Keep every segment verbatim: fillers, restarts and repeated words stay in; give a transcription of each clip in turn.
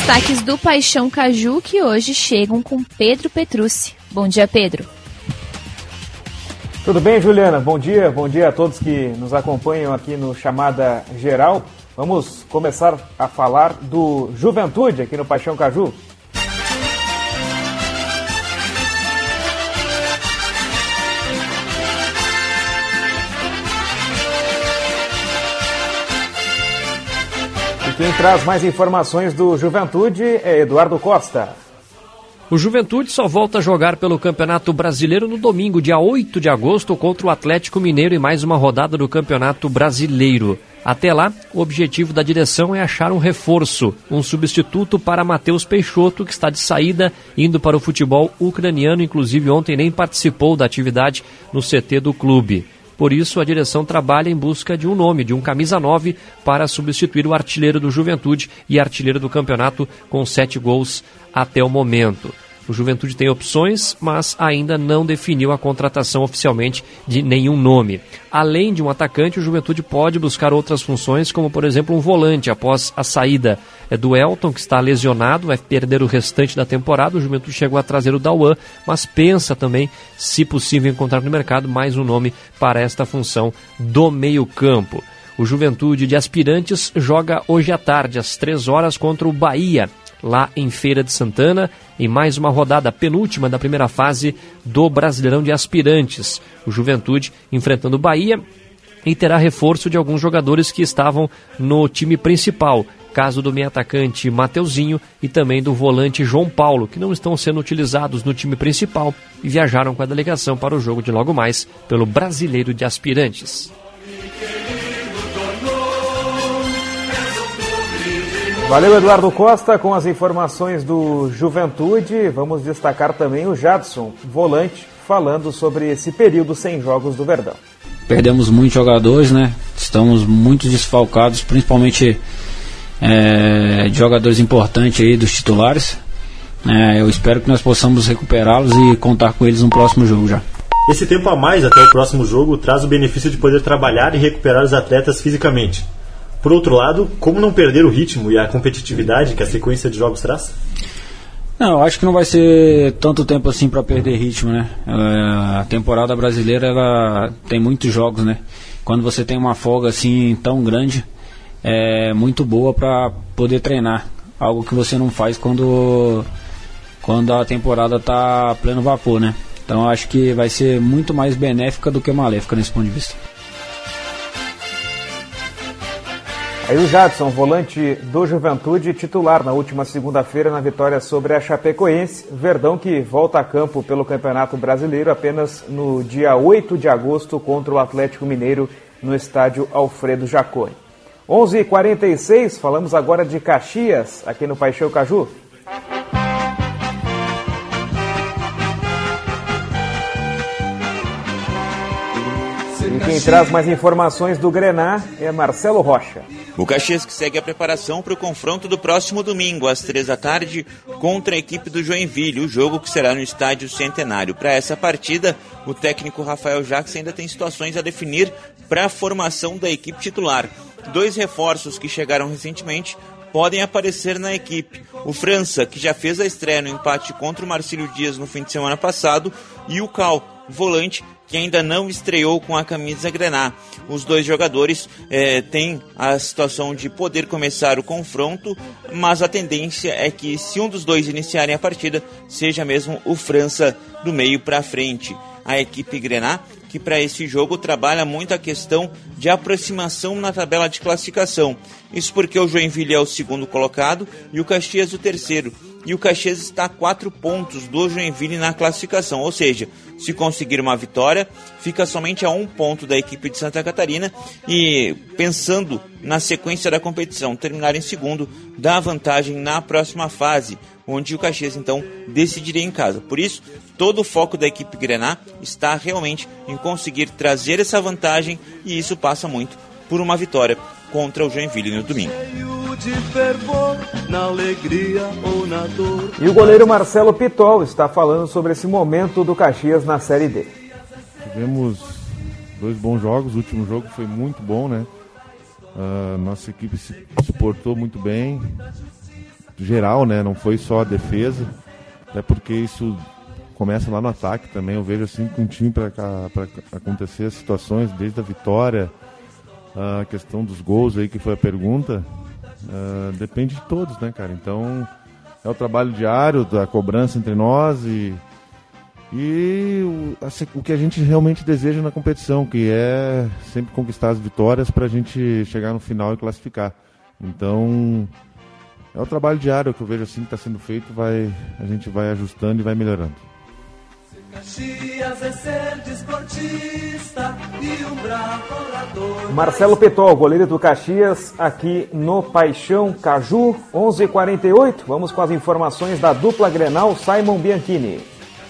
destaques do Paixão Caju, que hoje chegam com Pedro Petrucci. Bom dia, Pedro. Tudo bem, Juliana? Bom dia, bom dia a todos que nos acompanham aqui no Chamada Geral. Vamos começar a falar do Juventude aqui no Paixão Caju. Quem traz mais informações do Juventude é Eduardo Costa. O Juventude só volta a jogar pelo Campeonato Brasileiro no domingo, dia oito de agosto, contra o Atlético Mineiro em mais uma rodada do Campeonato Brasileiro. Até lá, o objetivo da direção é achar um reforço, um substituto para Matheus Peixoto, que está de saída, indo para o futebol ucraniano, inclusive ontem nem participou da atividade no C T do clube. Por isso, a direção trabalha em busca de um nome, de um camisa nove, para substituir o artilheiro do Juventude e artilheiro do campeonato com sete gols até o momento. O Juventude tem opções, mas ainda não definiu a contratação oficialmente de nenhum nome. Além de um atacante, o Juventude pode buscar outras funções, como por exemplo um volante após a saída do Elton, que está lesionado, vai perder o restante da temporada. O Juventude chegou a trazer o Dauan, mas pensa também, se possível, encontrar no mercado mais um nome para esta função do meio-campo. O Juventude de Aspirantes joga hoje à tarde, às três horas, contra o Bahia, lá em Feira de Santana, em mais uma rodada penúltima da primeira fase do Brasileirão de Aspirantes. O Juventude enfrentando o Bahia e terá reforço de alguns jogadores que estavam no time principal, caso do meio-atacante Mateuzinho e também do volante João Paulo, que não estão sendo utilizados no time principal e viajaram com a delegação para o jogo de logo mais pelo Brasileiro de Aspirantes. Valeu, Eduardo Costa, com as informações do Juventude. Vamos destacar também o Jadson, volante, falando sobre esse período sem jogos do Verdão. Perdemos muitos jogadores, né? Estamos muito desfalcados, principalmente é, de jogadores importantes aí, dos titulares. É, eu espero que nós possamos recuperá-los e contar com eles no próximo jogo já. Esse tempo a mais até o próximo jogo traz o benefício de poder trabalhar e recuperar os atletas fisicamente. Por outro lado, como não perder o ritmo e a competitividade que a sequência de jogos traz? Não, eu acho que não vai ser tanto tempo assim para perder ritmo, né? A temporada brasileira, ela tem muitos jogos, né? Quando você tem uma folga assim tão grande, é muito boa para poder treinar. Algo que você não faz quando, quando a temporada está a pleno vapor, né? Então eu acho que vai ser muito mais benéfica do que maléfica nesse ponto de vista. Aí o Jadson, volante do Juventude, titular na última segunda-feira na vitória sobre a Chapecoense. Verdão que volta a campo pelo Campeonato Brasileiro apenas no dia oito de agosto contra o Atlético Mineiro no estádio Alfredo Jaconi. onze e quarenta e seis, falamos agora de Caxias, aqui no Paixão Caju. E quem traz mais informações do Grená é Marcelo Rocha. O Caxias que segue a preparação para o confronto do próximo domingo, às três da tarde, contra a equipe do Joinville, o jogo que será no Estádio Centenário. Para essa partida, o técnico Rafael Jacques ainda tem situações a definir para a formação da equipe titular. Dois reforços que chegaram recentemente podem aparecer na equipe. O França, que já fez a estreia no empate contra o Marcílio Dias no fim de semana passado, e o Cal, volante, que ainda não estreou com a camisa Grená. Os dois jogadores eh, têm a situação de poder começar o confronto, mas a tendência é que, se um dos dois iniciarem a partida, seja mesmo o França do meio para frente. A equipe Grená, que para esse jogo trabalha muito a questão de aproximação na tabela de classificação. Isso porque o Joinville é o segundo colocado e o Caxias o terceiro. E o Caxias está a quatro pontos do Joinville na classificação, ou seja, se conseguir uma vitória, fica somente a um ponto da equipe de Santa Catarina e, pensando na sequência da competição, terminar em segundo, dá vantagem na próxima fase, onde o Caxias então decidiria em casa. Por isso, todo o foco da equipe Grená está realmente em conseguir trazer essa vantagem, e isso passa muito por uma vitória contra o Joinville no domingo. E o goleiro Marcelo Pitol está falando sobre esse momento do Caxias na Série D. Tivemos dois bons jogos, o último jogo foi muito bom, né? Uh, nossa equipe se, se portou muito bem, geral, né? Não foi só a defesa, até porque isso começa lá no ataque também. Eu vejo assim com um time para acontecer as situações, desde a vitória, a questão dos gols aí que foi a pergunta, uh, depende de todos, né, cara? Então é o trabalho diário da cobrança entre nós e, e o, assim, o que a gente realmente deseja na competição, que é sempre conquistar as vitórias para a gente chegar no final e classificar. Então é o trabalho diário que eu vejo assim que está sendo feito, vai, a gente vai ajustando e vai melhorando. Caxias é ser desportista e um bravo orador. Marcelo Petol, goleiro do Caxias, aqui no Paixão Caju, onze e quarenta e oito. Vamos com as informações da dupla Grenal, Simon Bianchini.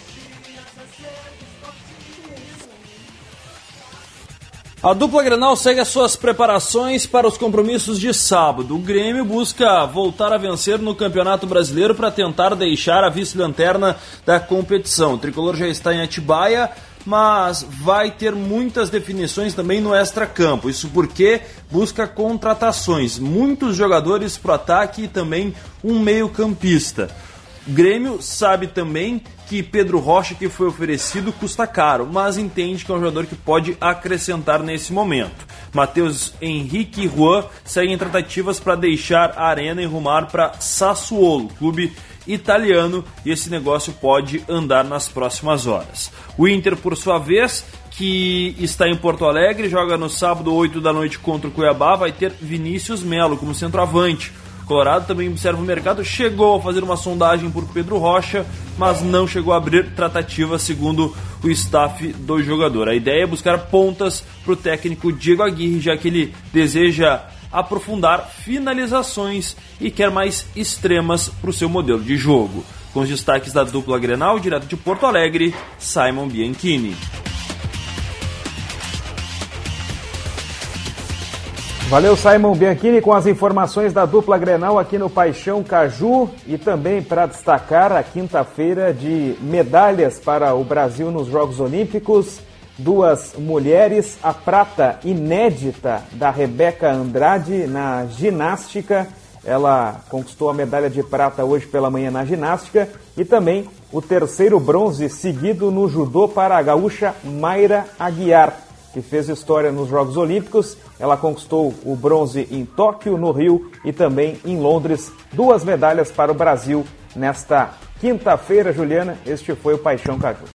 A dupla Grenal segue as suas preparações para os compromissos de sábado. O Grêmio busca voltar a vencer no Campeonato Brasileiro para tentar deixar a vice-lanterna da competição. O tricolor já está em Atibaia, mas vai ter muitas definições também no extracampo. Isso porque busca contratações, muitos jogadores para o ataque e também um meio-campista. O Grêmio sabe também que Pedro Rocha, que foi oferecido, custa caro, mas entende que é um jogador que pode acrescentar nesse momento. Matheus Henrique e Juan seguem tratativas para deixar a arena e rumar para Sassuolo, clube italiano, e esse negócio pode andar nas próximas horas. O Inter, por sua vez, que está em Porto Alegre, joga no sábado, oito da noite, contra o Cuiabá, vai ter Vinícius Melo como centroavante. Colorado também observa o mercado, chegou a fazer uma sondagem por Pedro Rocha, mas não chegou a abrir tratativa, segundo o staff do jogador. A ideia é buscar pontas para o técnico Diego Aguirre, já que ele deseja aprofundar finalizações e quer mais extremas para o seu modelo de jogo. Com os destaques da dupla Grenal, direto de Porto Alegre, Simon Bianchini. Valeu, Simon Bianchini, com as informações da dupla Grenal aqui no Paixão Caju. E também para destacar a quinta-feira de medalhas para o Brasil nos Jogos Olímpicos. Duas mulheres, a prata inédita da Rebeca Andrade na ginástica. Ela conquistou a medalha de prata hoje pela manhã na ginástica. E também o terceiro bronze seguido no judô para a gaúcha Mayra Aguiar, que fez história nos Jogos Olímpicos. Ela conquistou o bronze em Tóquio, no Rio e também em Londres. Duas medalhas para o Brasil nesta quinta-feira, Juliana. Este foi o Paixão Caju.